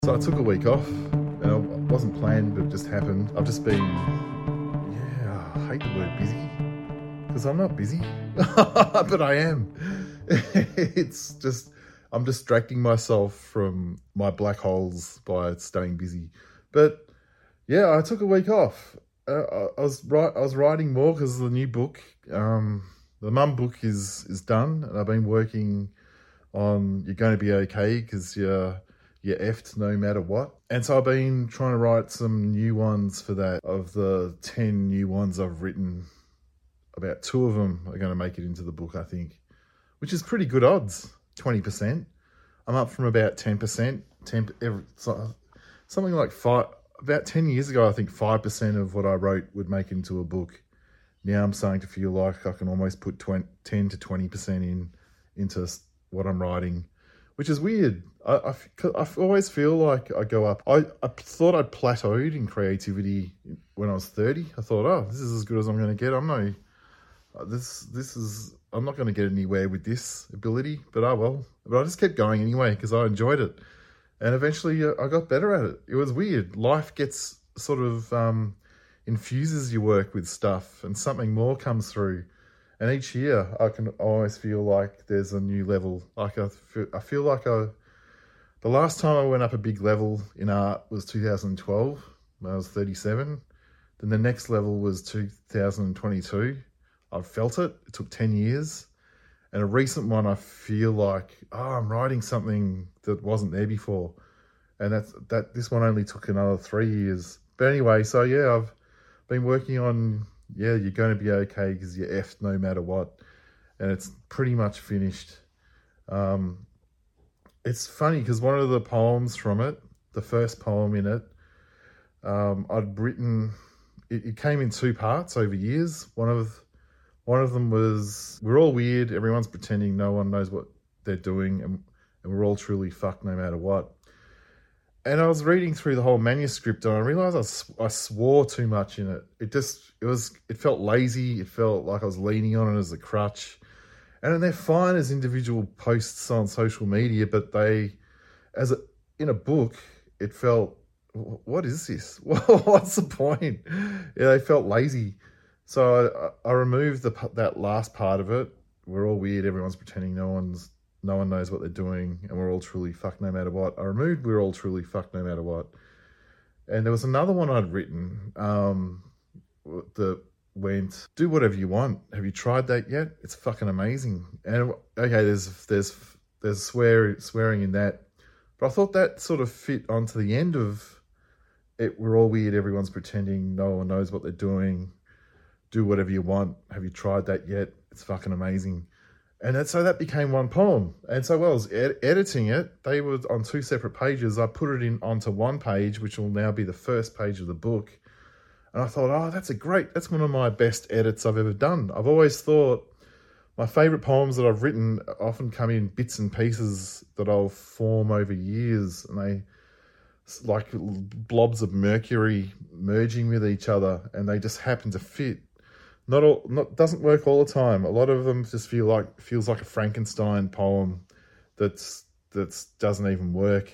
So I took a week off, and it wasn't planned, but it just happened. I've just been, yeah, I hate the word busy, because I'm not busy, but I am. It's just, I'm distracting myself from my black holes by staying busy. But yeah, I took a week off. I was writing more because the new book, the mum book is done, and I've been working on You're Going to Be Okay because you're effed no matter what. And so I've been trying to write some new ones for that. Of the 10 new ones I've written, about 2 of them are going to make it into the book, I think, which is pretty good odds, 20%. I'm up from about 10%, something like 5. About 10 years ago, I think 5% of what I wrote would make into a book. Now I'm starting to feel like I can almost put 10 to 20% into what I'm writing, which is weird. I always feel like I go up. I thought I'd plateaued in creativity when I was 30. I thought, oh, this is as good as I'm going to get. I'm not going to get anywhere with this ability, but oh well. But I just kept going anyway because I enjoyed it. And eventually I got better at it. It was weird. Life gets sort of infuses your work with stuff and something more comes through. And each year I can always feel like there's a new level. Like I feel like the last time I went up a big level in art was 2012 when I was 37. Then the next level was 2022. I felt it. It took 10 years. And a recent one, I feel like, I'm writing something that wasn't there before. And this one only took another 3 years. But anyway, so yeah, I've been working on, You're Going to Be Okay because you're effed no matter what. And it's pretty much finished. It's funny because one of the poems from it, the first poem in it, I'd written, it came in 2 parts over years. One of them was, we're all weird, everyone's pretending no one knows what they're doing, and we're all truly fucked no matter what. And I was reading through the whole manuscript and I realised I swore too much in it. It felt lazy, it felt like I was leaning on it as a crutch. And they're fine as individual posts on social media, but in a book, it felt, what is this? What's the point? Yeah, they felt lazy. So I removed that last part of it. We're all weird. Everyone's pretending no one knows what they're doing, and we're all truly fucked no matter what. I removed we're all truly fucked no matter what. And there was another one I'd written that went, do whatever you want. Have you tried that yet? It's fucking amazing. And okay, there's swearing in that, but I thought that sort of fit onto the end of it. We're all weird. Everyone's pretending no one knows what they're doing. Do whatever you want. Have you tried that yet? It's fucking amazing. And so that became one poem. And so while I was editing it, they were on 2 separate pages. I put it onto one page, which will now be the first page of the book. And I thought, that's one of my best edits I've ever done. I've always thought my favourite poems that I've written often come in bits and pieces that I'll form over years. And they like blobs of mercury merging with each other, and they just happen to fit. Doesn't work all the time. A lot of them just feels like a Frankenstein poem that doesn't even work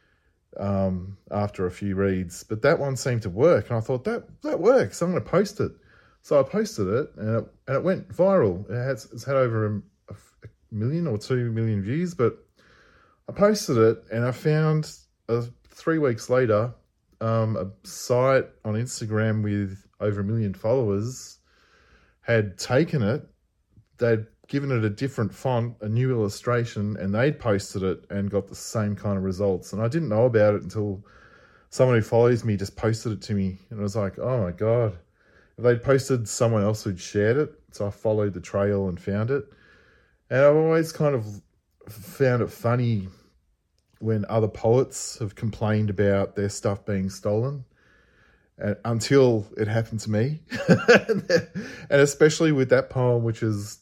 after a few reads. But that one seemed to work, and I thought that works. I'm going to post it. So I posted it, and it went viral. It's had over a million or 2 million views. But I posted it, and I found 3 weeks later a site on Instagram with over 1 million followers had taken it, they'd given it a different font, a new illustration, and they'd posted it and got the same kind of results. And I didn't know about it until someone who follows me just posted it to me. And I was like, oh my God. They'd posted someone else who'd shared it. So I followed the trail and found it. And I've always kind of found it funny when other poets have complained about their stuff being stolen. Until it happened to me. And especially with that poem, which is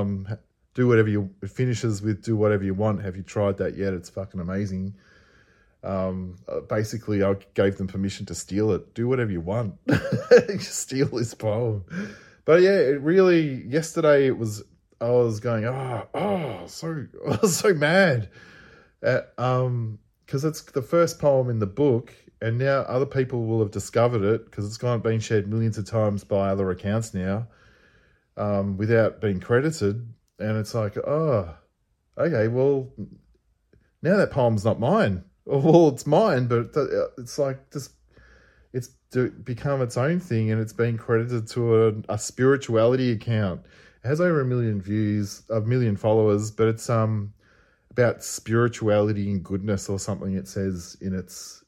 it finishes with do whatever you want. Have you tried that yet? It's fucking amazing. Basically, I gave them permission to steal it. Do whatever you want. Steal this poem. But yeah, it really, yesterday I was going, I was so mad. because it's the first poem in the book, and now other people will have discovered it because it's been shared millions of times by other accounts now, without being credited. And it's like, oh, okay, well, now that poem's not mine. Well, it's mine, but it's like just it's become its own thing, and it's been credited to a spirituality account. It has over 1 million views, 1 million followers, but it's about spirituality and goodness or something. It says in its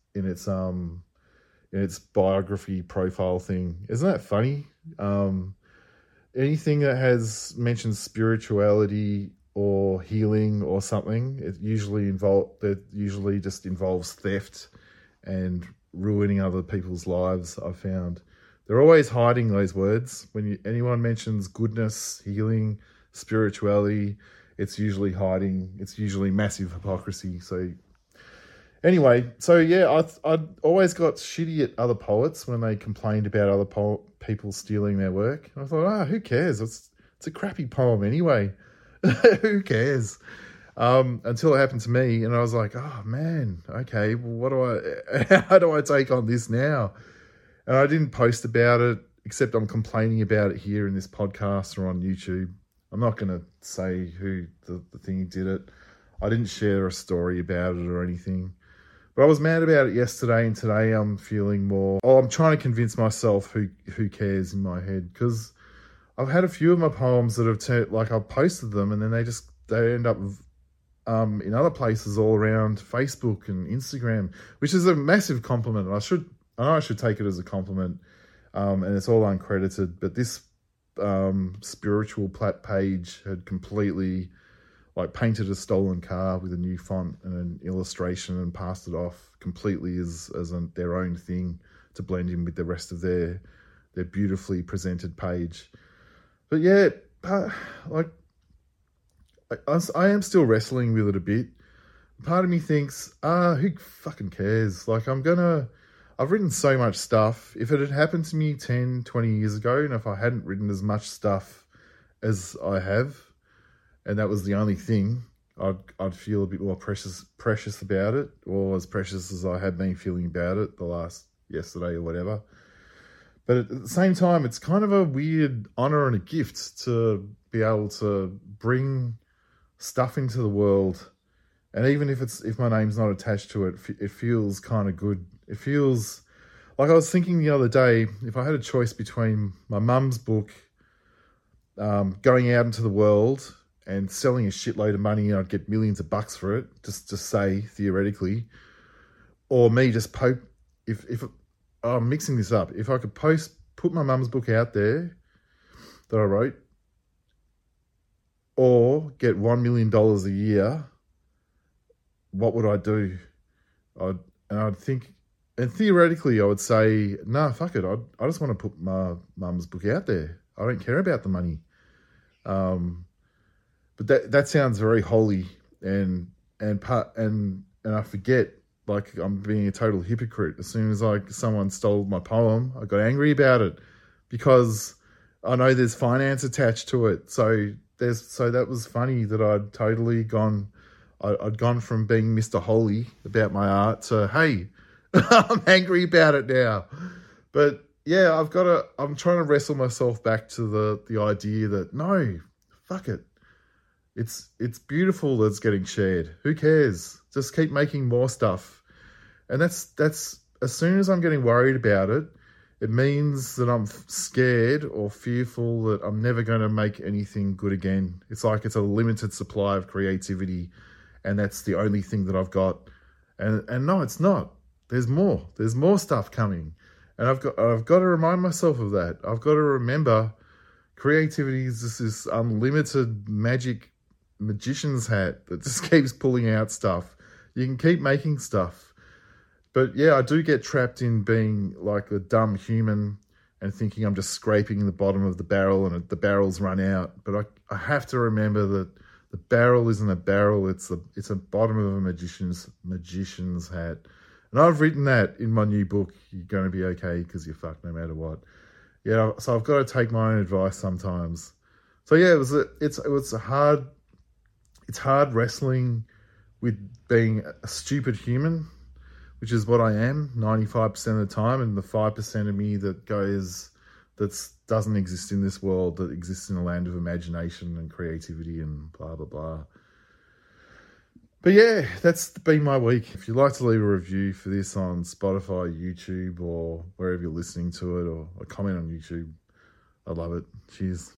biography profile thing. Isn't that funny? Anything that has mentioned spirituality or healing or something, it usually just involves theft and ruining other people's lives. I've found they're always hiding those words. When anyone mentions goodness, healing, spirituality, it's usually hiding. It's usually massive hypocrisy. So anyway, I'd always got shitty at other poets when they complained about other people stealing their work. And I thought, who cares? It's a crappy poem anyway. Who cares? Until it happened to me, and I was like, oh man, okay, well, how do I take on this now? And I didn't post about it, except I'm complaining about it here in this podcast or on YouTube. I'm not going to say who the thing did it. I didn't share a story about it or anything. But I was mad about it yesterday, and today I'm feeling more... I'm trying to convince myself who cares in my head, because I've had a few of my poems that have turned... Like, I've posted them, and then they end up in other places all around Facebook and Instagram, which is a massive compliment. I know I should take it as a compliment, and it's all uncredited, but this spiritual page had completely painted a stolen car with a new font and an illustration and passed it off completely as their own thing to blend in with the rest of their beautifully presented page. But yeah, I am still wrestling with it a bit. Part of me thinks, who fucking cares? I've written so much stuff. If it had happened to me 10, 20 years ago, and if I hadn't written as much stuff as I have, and that was the only thing, I'd feel a bit more precious about it, or as precious as I had been feeling about it yesterday or whatever. But at the same time, it's kind of a weird honor and a gift to be able to bring stuff into the world. And even if my name's not attached to it, it feels kind of good. It feels like I was thinking the other day, if I had a choice between my mum's book, going out into the world and selling a shitload of money, and I'd get millions of bucks for it, just to say theoretically, or me just I'm mixing this up. If I could put my mum's book out there that I wrote, or get $1 million a year, what would I do? I'd think, and theoretically I would say, nah, fuck it. I just want to put my mum's book out there. I don't care about the money. But that sounds very holy, and I forget, I'm being a total hypocrite. As soon as someone stole my poem, I got angry about it because I know there's finance attached to it. So that was funny that I'd totally gone from being Mr. Holy about my art to, hey, I'm angry about it now. But yeah, I'm trying to wrestle myself back to the idea that no, fuck it. It's beautiful that it's getting shared. Who cares? Just keep making more stuff. And that's as soon as I'm getting worried about it, it means that I'm scared or fearful that I'm never going to make anything good again. It's like it's a limited supply of creativity, and that's the only thing that I've got. And no, it's not. There's more. There's more stuff coming. And I've got to remind myself of that. I've got to remember creativity is just this unlimited magician's hat that just keeps pulling out stuff. You can keep making stuff. But yeah, I do get trapped in being like a dumb human and thinking I'm just scraping the bottom of the barrel and the barrel's run out. But I have to remember that the barrel isn't a barrel. It's a bottom of a magician's hat. And I've written that in my new book, You're Going to Be Okay Because You're Fucked No Matter What. Yeah, so I've got to take my own advice sometimes. So yeah, it's hard wrestling with being a stupid human, which is what I am 95% of the time, and the 5% of me that doesn't exist in this world, that exists in a land of imagination and creativity and blah, blah, blah. But yeah, that's been my week. If you'd like to leave a review for this on Spotify, YouTube, or wherever you're listening to it, or a comment on YouTube, I'd love it. Cheers.